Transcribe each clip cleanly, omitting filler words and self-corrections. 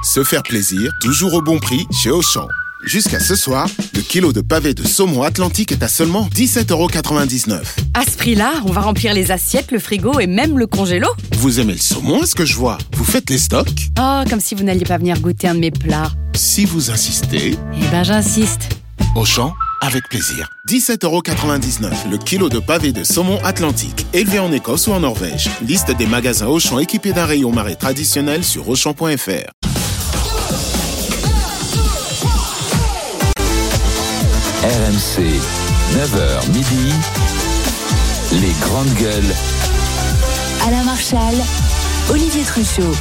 Se faire plaisir, toujours au bon prix chez Auchan. Jusqu'à ce soir, le kilo de pavé de saumon Atlantique est à seulement 17,99€. À ce prix-là, on va remplir les assiettes, le frigo et même le congélo. Vous aimez le saumon, est-ce que je vois? Vous faites les stocks? Oh, comme si vous n'alliez pas venir goûter un de mes plats. Si vous insistez... Eh ben, j'insiste. Auchan, avec plaisir. 17,99€ le kilo de pavé de saumon Atlantique, élevé en Écosse ou en Norvège. Liste des magasins Auchan équipés d'un rayon marais traditionnel sur Auchan.fr. RMC, 9h midi, les grandes gueules. Alain Marchal, Olivier Truchot.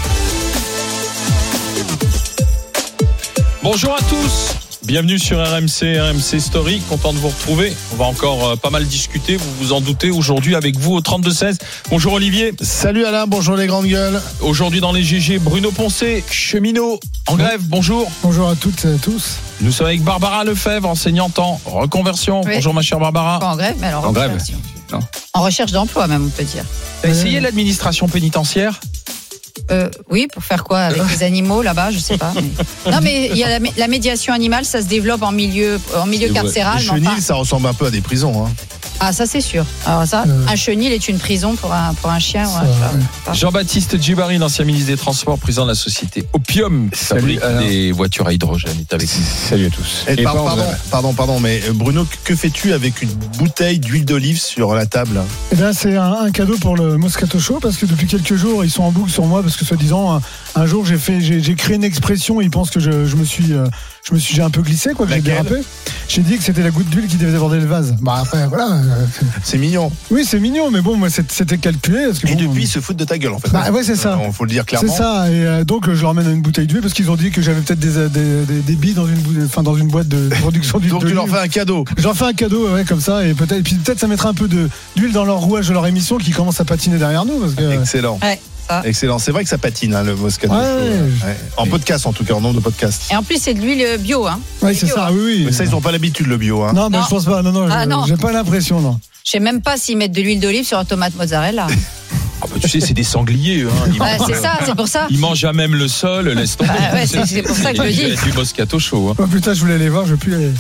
Bonjour à tous, bienvenue sur RMC Story, content de vous retrouver. On va encore pas mal discuter, vous vous en doutez, aujourd'hui avec vous au 32-16. Bonjour Olivier. Salut Alain, bonjour les grandes gueules. Aujourd'hui dans les GG, Bruno Poncet, cheminot en grève, bonjour. Bonjour à toutes et à tous. Nous sommes avec Barbara Lefebvre, enseignante en reconversion. Oui. Bonjour ma chère Barbara. Pas en grève, mais alors en grève. Non. En recherche d'emploi même, on peut dire. T'as essayé l'administration pénitentiaire? Oui, pour faire quoi avec les animaux là-bas, je sais pas. Mais... Non, mais il y a la médiation animale, ça se développe en milieu carcéral. Les chenils, ça ressemble un peu à des prisons. Hein. Ah, ça c'est sûr. Alors ça, un chenil est une prison pour un chien. Ouais. Jean-Baptiste Djibari, l'ancien ministre des Transports, président de la société Opium, qui fabrique des voitures à hydrogène, est avec nous. Salut à tous. Et pardon, mais Bruno, que fais-tu avec une bouteille d'huile d'olive sur la table? Eh bien, c'est un cadeau pour le Moscato Show, parce que depuis quelques jours, ils sont en boucle sur moi, parce que soi-disant, un jour, j'ai créé une expression, ils pensent que j'ai un peu glissé, quoi, que j'ai dérapé. J'ai dit que c'était la goutte d'huile qui devait déborder le vase. Bah après, voilà. C'est mignon. Oui, c'est mignon, mais bon, moi, c'était calculé. Parce que et depuis, ils se foutent de ta gueule, en fait. Bah ouais, c'est ça. Faut le dire clairement. C'est ça. Et donc, je leur ramène une bouteille d'huile parce qu'ils ont dit que j'avais peut-être des billes dans une boîte de production d'huile. Donc, tu leur fais un cadeau. J'en fais un cadeau, ouais, comme ça. Et peut-être ça mettra un peu d'huile dans leur rouage de leur émission qui commence à patiner derrière nous. Parce que... Excellent. Ouais. Excellent, c'est vrai que ça patine le Moscato. Ouais. En podcast en tout cas, en nombre de podcasts. Et en plus c'est de l'huile bio, hein. Oui, c'est ça, oui. Mais ça, ils n'ont pas l'habitude le bio, hein. Non, mais je pense pas. Non, j'ai pas l'impression, non. Je sais même pas s'ils mettent de l'huile d'olive sur la tomate mozzarella. Ah bah, tu sais, c'est des sangliers. C'est ça, c'est pour ça. Ils mangent à même le sol, laisse tomber. Ouais, c'est pour ça que je le dis. Il y a du Moscato chaud. Hein. Oh putain, je voulais aller voir, je veux plus aller.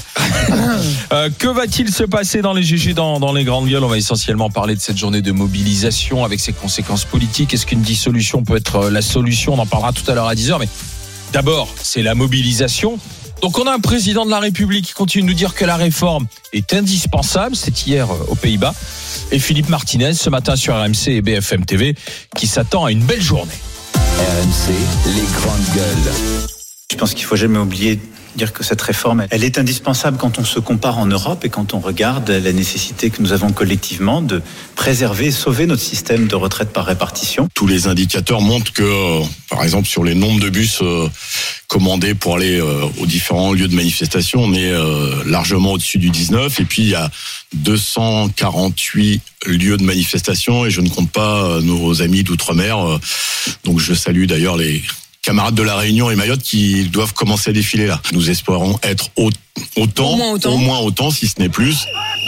Que va-t-il se passer dans les GG, dans les grandes gueules? On va essentiellement parler de cette journée de mobilisation avec ses conséquences politiques. Est-ce qu'une dissolution peut être la solution? On en parlera tout à l'heure à 10h. Mais d'abord, c'est la mobilisation. Donc on a un président de la République qui continue de nous dire que la réforme est indispensable. C'est hier aux Pays-Bas. Et Philippe Martinez, ce matin sur RMC et BFM TV, qui s'attend à une belle journée. RMC, les grandes gueules. Je pense qu'il ne faut jamais oublier de dire que cette réforme, elle est indispensable quand on se compare en Europe et quand on regarde la nécessité que nous avons collectivement de préserver et sauver notre système de retraite par répartition. Tous les indicateurs montrent que, par exemple, sur les nombres de bus commandés pour aller aux différents lieux de manifestation, on est largement au-dessus du 19. Et puis, il y a 248 lieux de manifestation et je ne compte pas nos amis d'outre-mer. Donc, je salue d'ailleurs les camarades de La Réunion et Mayotte qui doivent commencer à défiler là. Nous espérons être au moins autant, si ce n'est plus.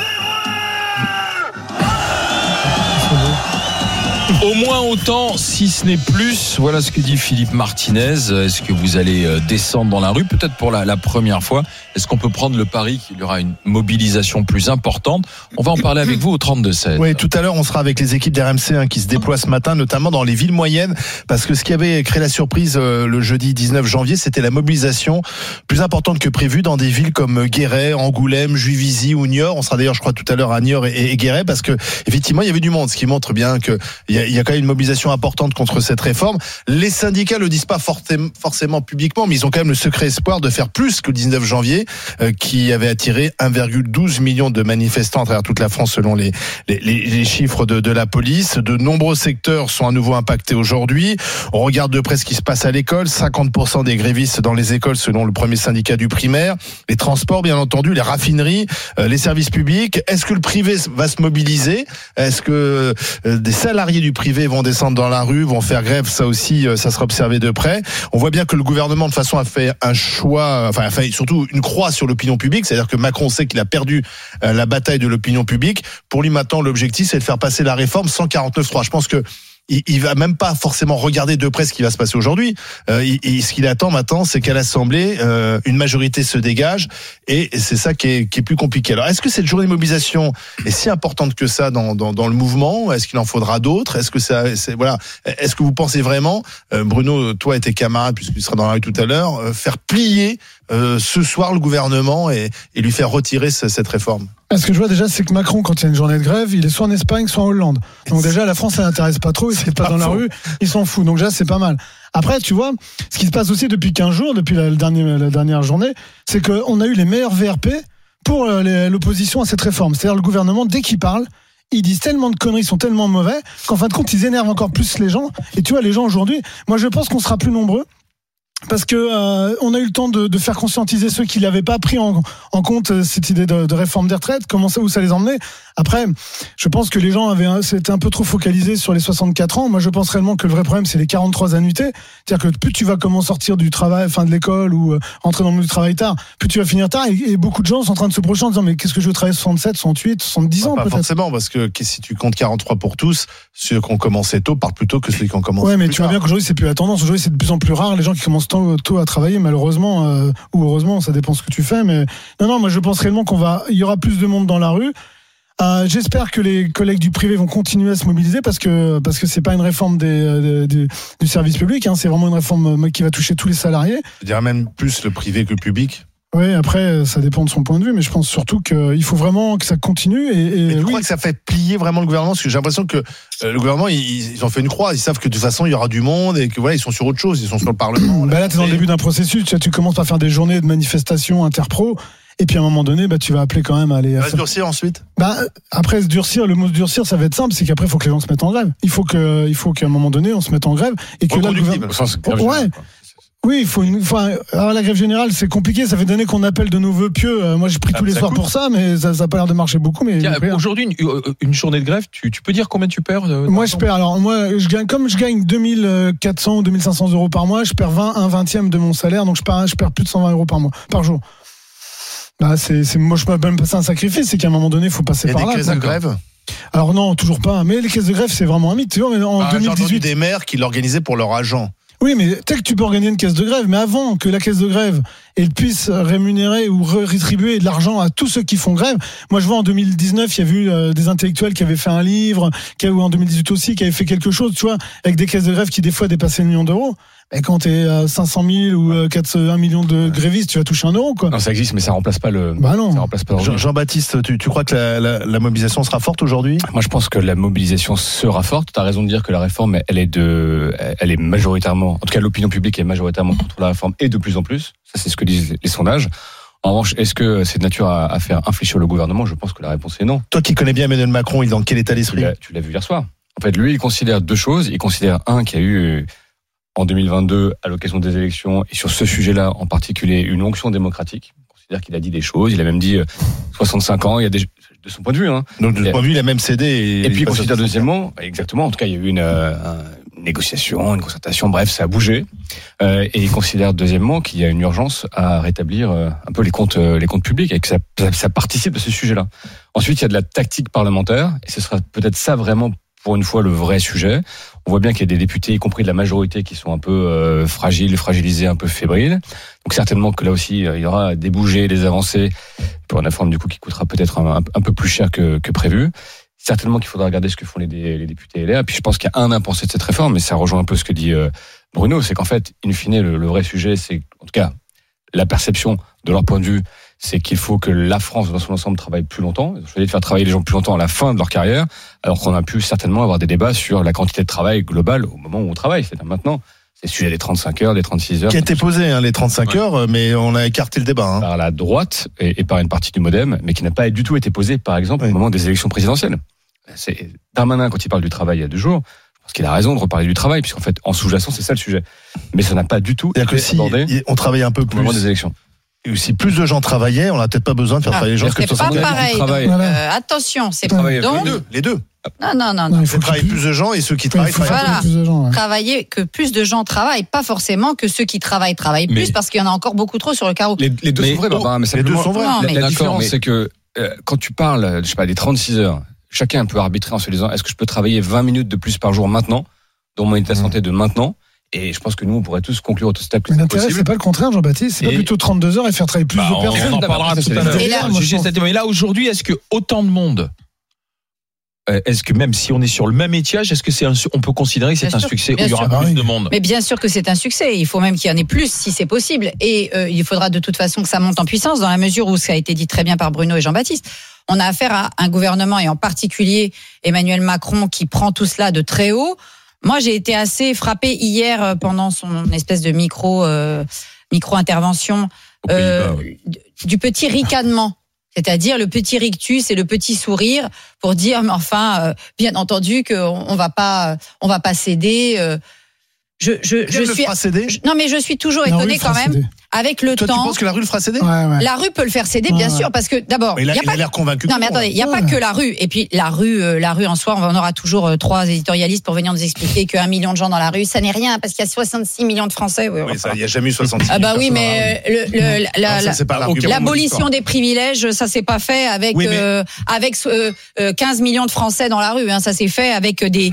Au moins autant, si ce n'est plus. Voilà ce que dit Philippe Martinez. Est-ce que vous allez descendre dans la rue, peut-être pour la première fois? Est-ce qu'on peut prendre le pari qu'il y aura une mobilisation plus importante? On va en parler avec vous au 32-16. Oui, tout à l'heure, on sera avec les équipes d'RMC qui se déploient ce matin, notamment dans les villes moyennes, parce que ce qui avait créé la surprise le jeudi 19 janvier, c'était la mobilisation plus importante que prévue dans des villes comme Guéret, Angoulême, Juvisy ou Niort. On sera d'ailleurs, je crois, tout à l'heure à Niort et Guéret, parce que effectivement, il y avait du monde, ce qui montre bien que il y a quand même une mobilisation importante contre cette réforme. Les syndicats le disent pas forcément publiquement, mais ils ont quand même le secret espoir de faire plus que le 19 janvier, qui avait attiré 1,12 million de manifestants à travers toute la France selon les chiffres de la police. De nombreux secteurs sont à nouveau impactés aujourd'hui. On regarde de près ce qui se passe à l'école. 50% des grévistes dans les écoles selon le premier syndicat du primaire. Les transports, bien entendu, les raffineries, les services publics. Est-ce que le privé va se mobiliser? Est-ce que des salariés du privé vont descendre dans la rue, vont faire grève? Ça aussi, ça sera observé de près. On voit bien que le gouvernement, de façon, a fait un choix, enfin surtout une croix sur l'opinion publique. C'est-à-dire que Macron sait qu'il a perdu la bataille de l'opinion publique. Pour lui, maintenant, l'objectif, c'est de faire passer la réforme sans 49.3. Je pense que il va même pas forcément regarder de près ce qui va se passer aujourd'hui. Ce qu'il attend maintenant, c'est qu'à l'Assemblée, une majorité se dégage, et c'est ça qui est plus compliqué. Alors, est-ce que cette journée de mobilisation est si importante que ça dans le mouvement? Est-ce qu'il en faudra d'autres? Est-ce que vous pensez vraiment, Bruno, toi et tes camarades, puisque tu seras dans la rue tout à l'heure, faire plier ce soir le gouvernement et lui faire retirer cette réforme? Ce que je vois déjà, c'est que Macron, quand il y a une journée de grève, il est soit en Espagne, soit en Hollande. Donc déjà, la France, ça l'intéresse pas trop. Il se passe dans la rue, il s'en fout. Donc déjà, c'est pas mal. Après, tu vois, ce qui se passe aussi depuis 15 jours, depuis la dernière journée, c'est qu'on a eu les meilleurs VRP pour l'opposition à cette réforme. C'est-à-dire le gouvernement, dès qu'il parle, ils disent tellement de conneries, ils sont tellement mauvais, qu'en fin de compte, ils énervent encore plus les gens. Et tu vois, les gens aujourd'hui, moi je pense qu'on sera plus nombreux. Parce que on a eu le temps de faire conscientiser ceux qui n'avaient pas pris en compte cette idée de réforme des retraites, où ça les emmenait. Après, je pense que les gens s'étaient un peu trop focalisés sur les 64 ans. Moi, je pense réellement que le vrai problème, c'est les 43 annuités. C'est-à-dire que plus tu vas sortir du travail, de l'école, ou entrer dans le monde du travail tard, plus tu vas finir tard. Et beaucoup de gens sont en train de se projeter en disant, mais qu'est-ce que je veux travailler 67, 68, 70 ans, pas peut-être? Forcément, parce que si tu comptes 43 pour tous, ceux qui ont commencé tôt parlent plus tôt que ceux qui ont commencé Ouais, mais plus tu vois bien qu'aujourd'hui, c'est plus la tendance. Aujourd'hui, c'est de plus en plus rare les gens qui commencent tôt à travailler, malheureusement, ou heureusement, ça dépend ce que tu fais. Mais non, moi, je pense réellement il y aura plus de monde dans la rue. J'espère que les collègues du privé vont continuer à se mobiliser parce que c'est pas une réforme du service public, hein, c'est vraiment une réforme qui va toucher tous les salariés. Je dirais même plus le privé que le public. Oui, après, ça dépend de son point de vue, mais je pense surtout qu'il faut vraiment que ça continue. Mais tu crois que ça fait plier vraiment le gouvernement? Parce que j'ai l'impression que le gouvernement, ils ont fait une croix. Ils savent que de toute façon, il y aura du monde et que ils sont sur autre chose. Ils sont sur le Parlement. Là, t'es dans le début d'un processus. Tu commences par faire des journées de manifestations interpro. Et puis à un moment donné, tu vas appeler quand même à aller. Ça va se durcir ensuite. Après se durcir, le mot se durcir, ça va être simple, c'est qu'après il faut que les gens se mettent en grève. Il faut qu'à un moment donné, on se mette en grève et que là, le gouvernement. Ouais. Oui, alors la grève générale, c'est compliqué. Ça fait des années qu'on appelle de nos vœux pieux. Moi, j'ai pris tous les soirs pour ça, mais ça n'a pas l'air de marcher beaucoup. Mais aujourd'hui, une journée de grève, tu peux dire combien tu perds? Moi, je perds. Alors moi, comme je gagne 2400 ou 2500 euros par mois, je perds un vingtième de mon salaire, donc je perds plus de 120 euros par jour. Moi, je m'appelle pas ça un sacrifice, c'est qu'à un moment donné, il faut passer par là. Il y a des caisses de grève? Alors non, toujours pas. Mais les caisses de grève, c'est vraiment un mythe. Tu vois, mais en 2018, j'ai entendu des maires qui l'organisaient pour leurs agents. Oui, mais peut-être que tu peux organiser une caisse de grève, mais avant que la caisse de grève puisse rémunérer ou redistribuer de l'argent à tous ceux qui font grève. Moi, je vois en 2019, il y a eu des intellectuels qui avaient fait un livre, ou en 2018 aussi, qui avaient fait quelque chose, tu vois, avec des caisses de grève qui des fois dépassaient 1 million d'euros. Et quand t'es à 500 000 ou 1 million de grévistes, tu vas toucher 1 euro, quoi. Non, ça existe, mais ça remplace pas le. Non. Ça remplace pas. Jean-Baptiste, tu crois que la mobilisation sera forte aujourd'hui? Moi, je pense que la mobilisation sera forte. T'as raison de dire que la réforme, elle est majoritairement, en tout cas, l'opinion publique est majoritairement contre la réforme et de plus en plus. Ça, c'est ce que disent les sondages. En revanche, est-ce que c'est de nature à faire infléchir le gouvernement? Je pense que la réponse est non. Toi qui connais bien Emmanuel Macron, il est dans quel état d'esprit? Tu l'as vu hier soir. En fait, lui, il considère deux choses. Il considère qu'il y a eu en 2022, à l'occasion des élections, et sur ce sujet-là en particulier, une onction démocratique. Il considère qu'il a dit des choses. Il a même dit 65 ans. Il y a de son point de vue. Hein. Donc de son point de vue, il a même cédé. Et puis il considère deuxièmement, exactement. En tout cas, il y a eu une négociation, une concertation. Bref, ça a bougé. Et il considère deuxièmement qu'il y a une urgence à rétablir un peu les comptes publics et que ça participe de ce sujet-là. Ensuite, il y a de la tactique parlementaire et ce sera peut-être ça vraiment pour une fois le vrai sujet. On voit bien qu'il y a des députés, y compris de la majorité, qui sont un peu fragilisés, un peu fébriles. Donc certainement que là aussi, il y aura des bougées, des avancées pour une réforme du coup qui coûtera peut-être un peu plus cher que prévu. Certainement qu'il faudra regarder ce que font les députés LR. Et puis je pense qu'il y a un impensé de cette réforme, mais ça rejoint un peu ce que dit Bruno, c'est qu'en fait, in fine, le vrai sujet, c'est en tout cas la perception de leur point de vue, c'est qu'il faut que la France dans son ensemble travaille plus longtemps. Ils ont choisi de faire travailler les gens plus longtemps à la fin de leur carrière, alors qu'on a pu certainement avoir des débats sur la quantité de travail globale au moment où on travaille. C'est-à-dire maintenant, c'est le sujet des 35 heures, des 36 heures. Qui a été posé, les 35 heures, mais on a écarté le débat. Par la droite et par une partie du MoDem, mais qui n'a pas du tout été posé, par exemple, au moment des élections présidentielles. C'est Darmanin, quand il parle du travail il y a 2 jours, je pense qu'il a raison de reparler du travail, puisqu'en fait, en sous-jacent, c'est ça le sujet. Mais ça n'a pas du tout été abordé on travaille un peu plus au moment des élections. Et si plus de gens travaillaient, on n'a peut-être pas besoin de faire travailler les gens. C'est pas pareil. Attention, c'est pas les deux. Non. Il faut travailler plus de gens et ceux qui travaillent travaillent plus de gens. Travailler, que plus de gens travaillent, pas forcément que ceux qui travaillent plus, parce qu'il y en a encore beaucoup trop sur le carreau. Les deux sont vrais, mais les deux sont vrais. La différence, c'est que quand tu parles, je sais pas, des 36 heures, chacun peut arbitrer en se disant, est-ce que je peux travailler 20 minutes de plus par jour maintenant? dans mon état de santé de maintenant. Et je pense que nous, on pourrait tous conclure au stade plus Mais l'intérêt, possible. c'est pas le contraire, Jean-Baptiste. C'est pas plutôt 32 heures et faire travailler plus de personnes. On en parlera tout à l'heure. Mais là, aujourd'hui, est-ce que autant de monde, est-ce que même si on est sur le même étiage, est-ce que on peut considérer que c'est un succès où il y aura plus de monde? Mais bien sûr que c'est un succès. Il faut même qu'il y en ait plus si c'est possible. Et il faudra de toute façon que ça monte en puissance dans la mesure où ça a été dit très bien par Bruno et Jean-Baptiste. On a affaire à un gouvernement et en particulier Emmanuel Macron qui prend tout cela de très haut. Moi, j'ai été assez frappée hier pendant son espèce de micro-intervention du petit ricanement. C'est-à-dire le petit rictus et le petit sourire pour dire, mais enfin, bien entendu qu'on va pas céder. Je suis toujours étonnée quand même. Avec le temps. Tu penses que la rue le fera céder? La rue peut le faire céder, bien sûr, parce que d'abord. Il a l'air convaincu. Non, mais attendez, il n'y a pas que la rue. Et puis la rue en soi, on aura toujours 3 éditorialistes pour venir nous expliquer qu'1 million de gens dans la rue, ça n'est rien, parce qu'il y a 66 millions de Français. Oui, il n'y a jamais eu 66 millions. Ah bah oui, mais l'abolition des privilèges, ça s'est pas fait avec 15 millions de Français dans la rue. Hein, ça s'est fait avec des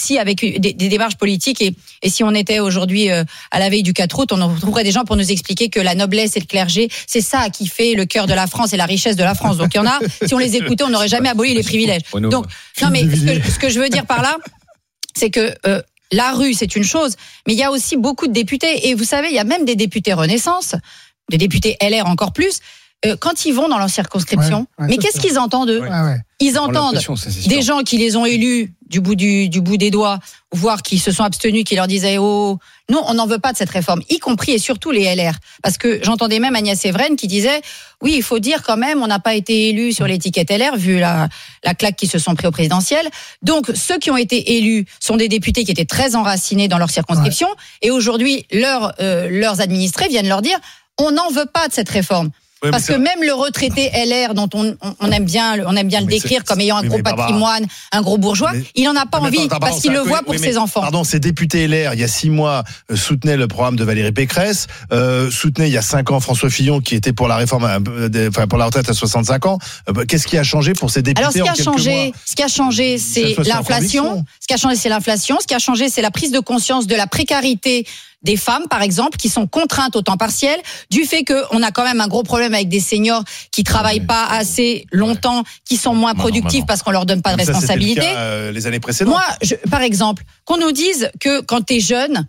démarches politiques. Et si on était aujourd'hui à la veille du 4 août, on trouverait des gens pour nous expliquer que la noblesse et le clergé, c'est ça qui fait le cœur de la France et la richesse de la France. Donc il y en a, si on les écoutait, on n'aurait jamais aboli les privilèges. Donc, non mais ce que je veux dire par là, c'est que la rue, c'est une chose, mais il y a aussi beaucoup de députés. Et vous savez, il y a même des députés Renaissance, des députés LR encore plus, quand ils vont dans leur circonscription, mais qu'est-ce qu'ils entendent eux ? Ils entendent des gens qui les ont élus du bout des doigts, voire qui se sont abstenus, qui leur disaient non, on n'en veut pas de cette réforme, y compris et surtout les LR. Parce que j'entendais même Agnès Evren qui disait oui, il faut dire quand même, on n'a pas été élus sur l'étiquette LR vu la claque qui se sont pris au présidentiel. Donc ceux qui ont été élus sont des députés qui étaient très enracinés dans leur circonscription et aujourd'hui leurs administrés viennent leur dire on n'en veut pas de cette réforme. Oui, parce que même le retraité LR, dont on aime bien le décrire comme ayant un gros patrimoine, un gros bourgeois, il n'en a pas envie parce qu'il le voit pour ses enfants. Pardon, ces députés LR, il y a 6 mois, soutenaient le programme de Valérie Pécresse, soutenaient il y a 5 ans François Fillon qui était pour la réforme, pour la retraite à 65 ans. Qu'est-ce qui a changé pour ces députés? Alors, ce qui a changé, c'est l'inflation. Ce qui a changé, c'est l'inflation. Ce qui a changé, c'est la prise de conscience de la précarité des femmes, par exemple, qui sont contraintes au temps partiel, du fait qu'on a quand même un gros problème avec des seniors qui travaillent pas assez longtemps, qui sont moins productifs parce qu'on leur donne pas de responsabilité. C'était le cas, les années précédentes. Moi, par exemple, qu'on nous dise que quand t'es jeune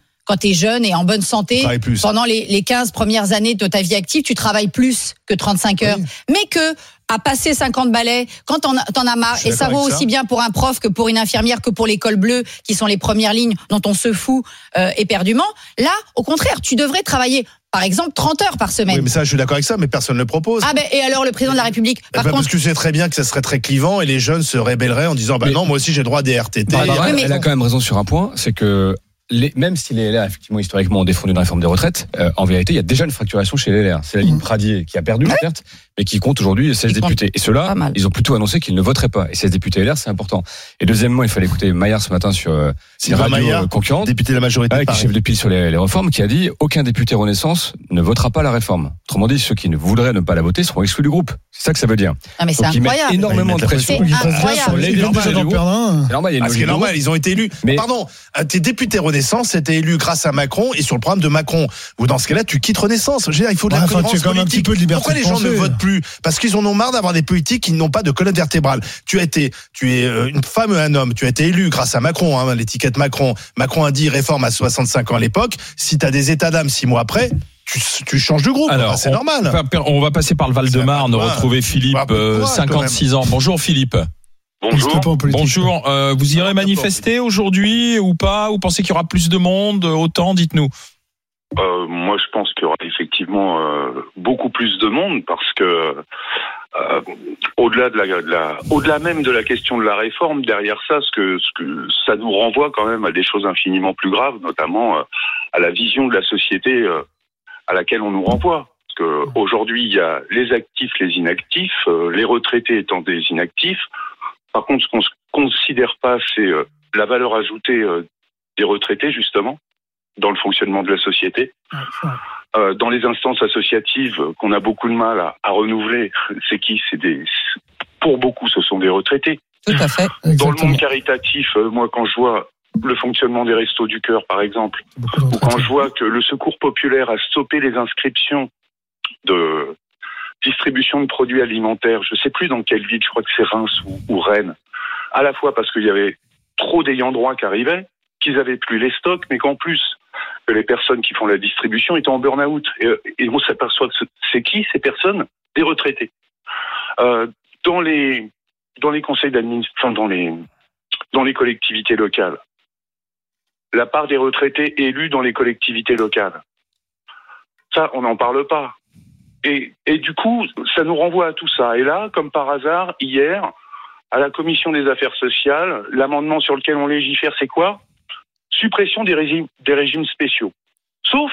et en bonne santé, pendant les 15 premières années de ta vie active, tu travailles plus que 35 heures. Oui. Mais que, à passer 50 balais, quand t'en as marre, et ça vaut aussi bien pour un prof que pour une infirmière que pour l'école bleue, qui sont les premières lignes dont on se fout éperdument. Là, au contraire, tu devrais travailler, par exemple, 30 heures par semaine. Oui, mais ça, je suis d'accord avec ça, mais personne ne le propose. Ah et alors le président de la République, par contre... Parce que tu sais très bien que ça serait très clivant et les jeunes se rébelleraient en disant, non, moi aussi j'ai droit à des RTT. Elle a quand même raison sur un point, c'est que même si les LR, effectivement, historiquement, ont défendu une réforme des retraites, en vérité, il y a déjà une fracturation chez les LR. C'est la ligne Pradier qui a perdu, certes, mais qui compte aujourd'hui 16 députés. Et ceux-là, ils ont plutôt annoncé qu'ils ne voteraient pas. Et 16 députés LR, c'est important. Et deuxièmement, il fallait écouter Maillard ce matin sur ses radios concurrentes. Député de la majorité de Paris. Chef de pile sur les réformes, qui a dit aucun député Renaissance ne votera pas la réforme. Autrement dit, ceux qui ne voudraient ne pas la voter seront exclus du groupe. C'est ça que ça veut dire. Ah, mais c'est incroyable. Ils mettent énormément de pression. C'est incroyable. C'est normal, ils ont été élus. Pardon, tes députés Renaissance étaient élus grâce à Macron et sur le programme de Macron. Ou dans ce cas-là, tu quittes Renaissance. Il faut de la cohérence politique. Pourquoi les gens ne votent plus? Parce qu'ils en ont marre d'avoir des politiques qui n'ont pas de colonne vertébrale. Tu es une femme et un homme. Tu as été élu grâce à Macron, l'étiquette Macron. Macron a dit réforme à 65 ans à l'époque. Si tu as des états d'âme 6 mois après, tu changes de groupe. Alors, c'est normal. On va passer par le Val-de-Marne, retrouver Philippe, 56 ans. Bonjour Philippe. Bonjour. Vous irez manifester aujourd'hui ou pas? Vous pensez qu'il y aura plus de monde? Autant, dites-nous. Moi, je pense qu'il y aura effectivement beaucoup plus de monde parce que au-delà même de la question de la réforme, derrière ça, ce que ça nous renvoie quand même à des choses infiniment plus graves, notamment à la vision de la société à laquelle on nous renvoie. Parce que aujourd'hui, il y a les actifs, les inactifs, les retraités étant des inactifs. Par contre, ce qu'on ne considère pas, c'est la valeur ajoutée des retraités, justement, dans le fonctionnement de la société. Dans les instances associatives qu'on a beaucoup de mal à renouveler, pour beaucoup, ce sont des retraités. Tout à fait. Dans le monde caritatif, moi, quand je vois le fonctionnement des Restos du Cœur, par exemple, ou quand je vois que le Secours populaire a stoppé les inscriptions de distribution de produits alimentaires, je ne sais plus dans quelle ville, je crois que c'est Reims ou Rennes, à la fois parce qu'il y avait trop d'ayants droit qui arrivaient, qu'ils n'avaient plus les stocks, mais qu'en plus, que les personnes qui font la distribution étaient en burn-out. Et on s'aperçoit que c'est qui ces personnes? Des retraités. Dans les conseils d'administration, dans les collectivités locales, la part des retraités élus dans les collectivités locales, ça, on n'en parle pas. Et du coup, ça nous renvoie à tout ça. Et là, comme par hasard, hier, à la commission des affaires sociales, l'amendement sur lequel on légifère, c'est quoi? Suppression des régimes spéciaux. Sauf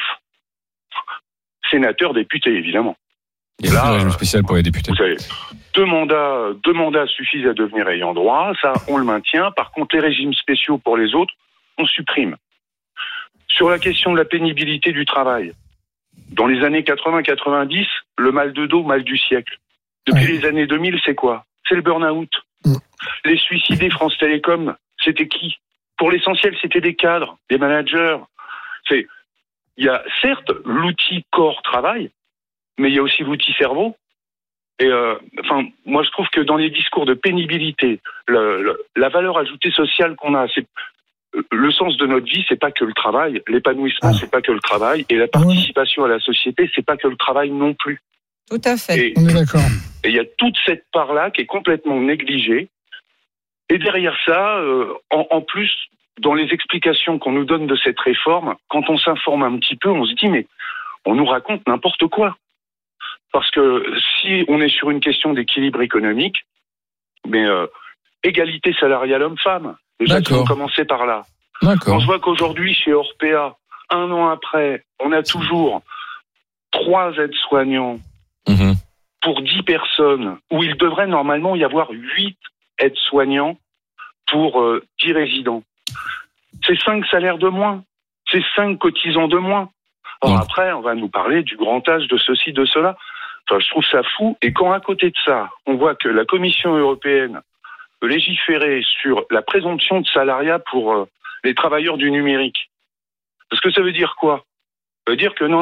sénateurs, députés, évidemment. Et là, un régime spécial pour les députés. Vous savez, deux mandats suffisent à devenir ayant droit. Ça, on le maintient. Par contre, les régimes spéciaux pour les autres, on supprime. Sur la question de la pénibilité du travail, dans les années 80-90, le mal de dos, mal du siècle. Depuis les années 2000, c'est quoi? C'est le burn-out. Les suicidés France Télécom, c'était qui? Pour l'essentiel, c'était des cadres, des managers. Il y a certes l'outil corps travail, mais il y a aussi l'outil cerveau. Et moi, je trouve que dans les discours de pénibilité, la valeur ajoutée sociale qu'on a, c'est le sens de notre vie, c'est pas que le travail. L'épanouissement, c'est pas que le travail. Et la participation à la société, c'est pas que le travail non plus. Tout à fait. On est d'accord. Et il y a toute cette part-là qui est complètement négligée. Et derrière ça, en plus, dans les explications qu'on nous donne de cette réforme, quand on s'informe un petit peu, on se dit, mais on nous raconte n'importe quoi. Parce que si on est sur une question d'équilibre économique, mais égalité salariale homme-femme, déjà, si on commençait par là. Quand je vois qu'aujourd'hui, chez Orpea, 1 an après, on a toujours 3 aides-soignants pour 10 personnes, où il devrait normalement y avoir 8 aides-soignants pour 10 résidents. C'est 5 salaires de moins. C'est 5 cotisants de moins. Or, après, on va nous parler du grand âge, de ceci, de cela. Enfin, je trouve ça fou. Et quand, à côté de ça, on voit que la Commission européenne veut légiférer sur la présomption de salariat pour les travailleurs du numérique. Parce que ça veut dire quoi? Ça veut dire que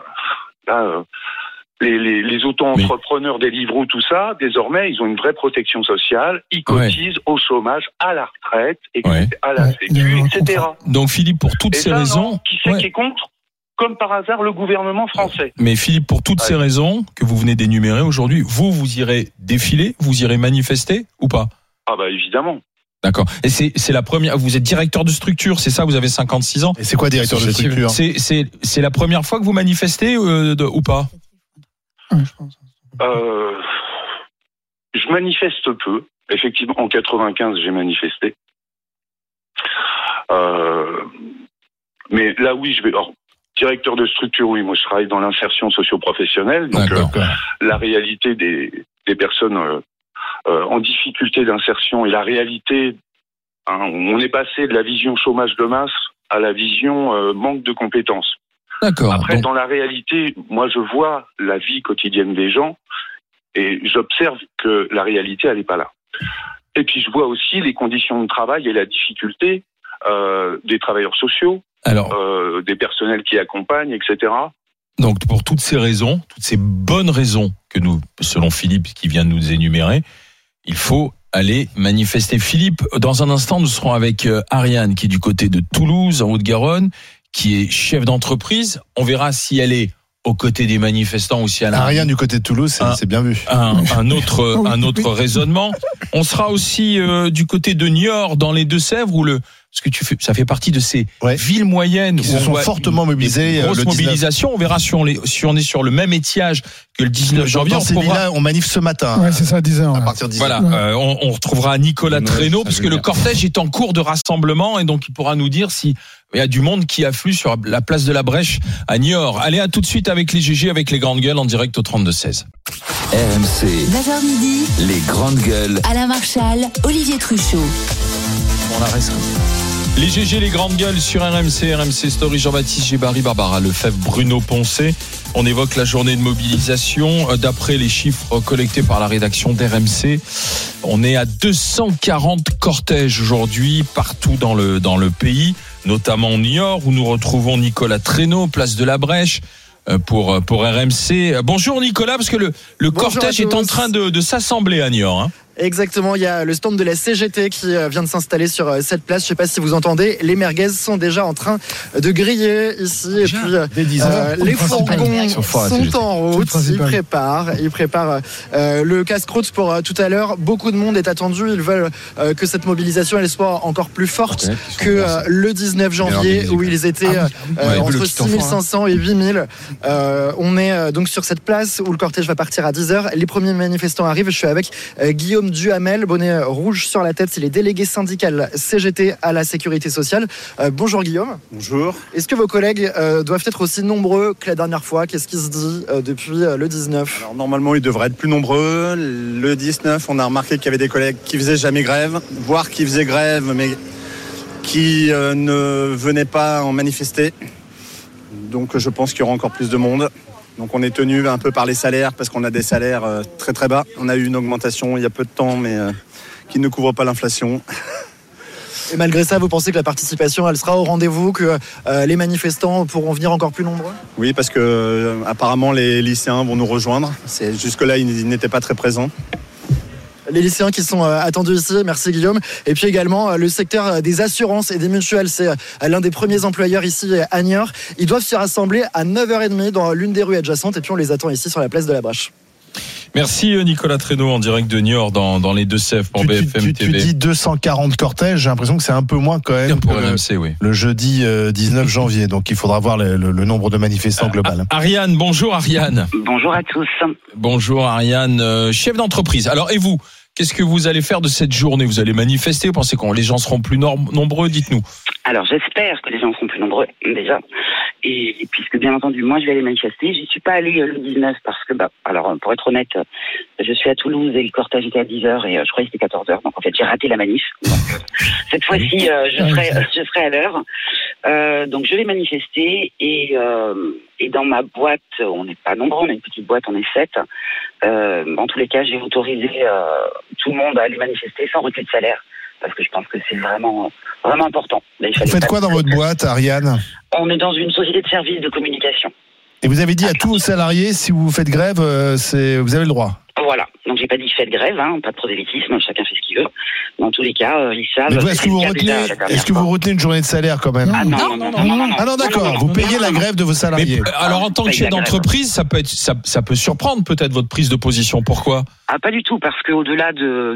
les auto-entrepreneurs, Deliveroo, tout ça, désormais, ils ont une vraie protection sociale, ils cotisent au chômage, à la retraite, à la sécu, etc. Donc Philippe, pour toutes ces raisons... Qui c'est qui est contre? Comme par hasard, le gouvernement français. Mais Philippe, pour toutes ces raisons que vous venez d'énumérer aujourd'hui, vous irez défiler, vous irez manifester ou pas? Ah bah évidemment. D'accord. Et c'est la première. Vous êtes directeur de structure, c'est ça? Vous avez 56 ans. Et c'est quoi directeur de structure? C'est la première fois que vous manifestez ou pas? Je manifeste peu. Effectivement, en 95, j'ai manifesté. Mais là, oui, je vais. Alors, directeur de structure, oui, moi, je travaille dans l'insertion socio-professionnelle. Donc, la réalité des personnes en difficulté d'insertion et la réalité, on est passé de la vision chômage de masse à la vision manque de compétences. D'accord. Après, dans la réalité, moi, je vois la vie quotidienne des gens et j'observe que la réalité, elle n'est pas là. Et puis, je vois aussi les conditions de travail et la difficulté des travailleurs sociaux, des personnels qui accompagnent, etc. Donc, pour toutes ces raisons, toutes ces bonnes raisons que nous, selon Philippe, qui vient de nous énumérer, il faut aller manifester. Philippe, dans un instant, nous serons avec Ariane, qui est du côté de Toulouse, en Haute-Garonne, qui est chef d'entreprise. On verra si elle est aux côtés des manifestants ou si elle a Ariane du côté de Toulouse, c'est bien vu. Un autre raisonnement. On sera aussi du côté de Niort, dans les Deux-Sèvres, où ça fait partie de ces villes moyennes qui se sont fortement mobilisées. Grosse mobilisation. On verra si on est sur le même étiage que le 19 janvier. Dans ces villes-là, on manifeste ce matin. Ouais, c'est ça, 10h. À partir de 10h. Voilà. On retrouvera Nicolas Traîneau, parce que le cortège est en cours de rassemblement, et donc il pourra nous dire si il y a du monde qui afflue sur la place de la Brèche à Niort. Allez, à tout de suite avec les GG, avec les grandes gueules en direct au 32-16. RMC. 9h midi. Les grandes gueules. Alain Marchal, Olivier Truchot. On la reste. Les GG, les grandes gueules sur RMC, RMC Story, Jean-Baptiste Gébari, Barbara Lefebvre, Bruno Poncet. On évoque la journée de mobilisation. D'après les chiffres collectés par la rédaction d'RMC, on est à 240 cortèges aujourd'hui partout dans le pays, notamment Niort où nous retrouvons Nicolas Traîneau, place de la Brèche. Pour RMC. Bonjour Nicolas, parce que le cortège est en train de s'assembler à Niort. Hein. Exactement, il y a le stand de la CGT qui vient de s'installer sur cette place. Je ne sais pas si vous entendez, les merguez sont déjà en train de griller ici. Déjà, et puis les fourgons sont en route. Ils préparent le casse-croûte pour tout à l'heure. Beaucoup de monde est attendu. Ils veulent que cette mobilisation elle soit encore plus forte que le 19 janvier où ils étaient entre 6500 et 8000. On est donc sur cette place où le cortège va partir à 10h. Les premiers manifestants arrivent. Je suis avec Guillaume Duhamel, bonnet rouge sur la tête, c'est les délégués syndicales CGT à la sécurité sociale. Bonjour Guillaume. Bonjour. Est-ce que vos collègues doivent être aussi nombreux que la dernière fois ? Qu'est-ce qui se dit depuis le 19 ? Alors normalement ils devraient être plus nombreux. Le 19 on a remarqué qu'il y avait des collègues qui faisaient jamais grève, voire qui faisaient grève mais qui ne venaient pas en manifester. Donc je pense qu'il y aura encore plus de monde. Donc on est tenu un peu par les salaires parce qu'on a des salaires très très bas. On a eu une augmentation il y a peu de temps mais qui ne couvre pas l'inflation. Et malgré ça, vous pensez que la participation elle sera au rendez-vous, que les manifestants pourront venir encore plus nombreux ? Oui, parce que apparemment les lycéens vont nous rejoindre. Jusque-là ils n'étaient pas très présents. Les lycéens qui sont attendus ici, merci Guillaume. Et puis également le secteur des assurances et des mutuelles, c'est l'un des premiers employeurs ici à Niort. Ils doivent se rassembler à 9h30 dans l'une des rues adjacentes et puis on les attend ici sur la place de la Brèche. Merci Nicolas Traîneau en direct de Niort dans les Deux-Sèvres pour BFM TV. Tu dis 240 cortèges, j'ai l'impression que c'est un peu moins quand même pour RMC, oui. Le jeudi 19 janvier, donc il faudra voir le nombre de manifestants global. Ariane, bonjour Ariane. Bonjour à tous. Bonjour Ariane, chef d'entreprise. Alors et vous ? Qu'est-ce que vous allez faire de cette journée ? Vous allez manifester ? Vous pensez que les gens seront plus nombreux ? Dites-nous. Alors j'espère que les gens seront plus nombreux déjà. Et puisque bien entendu, moi je vais aller manifester. J'y suis pas allée le 19 parce que, alors pour être honnête, je suis à Toulouse et le cortège était à 10h et je croyais que c'était 14h. Donc en fait j'ai raté la manif. Donc cette fois-ci je serai à l'heure. Donc je vais manifester et dans ma boîte, on n'est pas nombreux, on a une petite boîte, on est 7. En tous les cas, j'ai autorisé tout le monde à aller manifester sans recul de salaire. Parce que je pense que c'est vraiment important. Vous faites quoi dans votre boîte, Ariane ? On est dans une société de services de communication. Et vous avez dit à tous vos salariés, si vous faites grève, vous avez le droit. Voilà. Donc j'ai pas dit faites grève, pas de prosélytisme, chacun fait ce qu'il veut. Dans tous les cas, ils savent. Mais est-ce que vous retenez une journée de salaire quand même ? Ah non, d'accord. Vous payez la grève de vos salariés. Mais, alors en tant que chef d'entreprise, ça peut surprendre peut-être votre prise de position. Pourquoi ? Pas du tout, parce qu'au-delà